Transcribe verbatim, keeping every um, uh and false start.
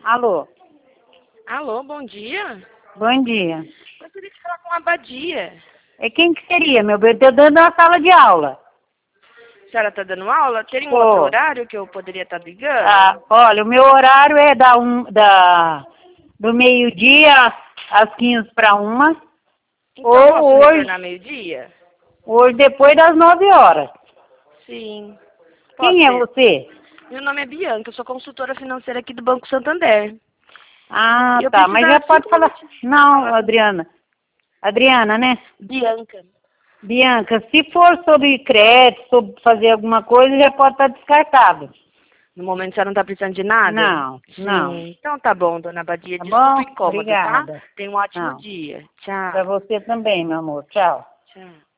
Alô? Alô, bom dia. Bom dia. Gostaria de falar com a Abadia. É quem que seria, meu bem? Eu tô dando uma sala de aula. A senhora está dando aula? Teria um Tô. outro horário que eu poderia estar ligando? Ah, olha, o meu horário é da um, da, do meio-dia às, às quinze para uma. Então Ou posso hoje, retornar meio-dia? hoje depois das nove horas. Sim. Pode Quem é ser. você? Meu nome é Bianca, eu sou consultora financeira aqui do Banco Santander. Ah, Eu tá, mas precisava já de pode cinco falar. minutinhos pra Não, falar com Adriana. Adriana, né? Bianca. Bianca, se for sobre crédito, sobre fazer alguma coisa, já pode estar descartado. No momento a senhora não está precisando de nada? Não, não. Sim. Então tá bom, dona Abadia. Tá Desculpa o bom? incômodo, tá? Obrigada. Tenha um ótimo Não. dia. Para Tchau. você também, meu amor. Tchau. Tchau.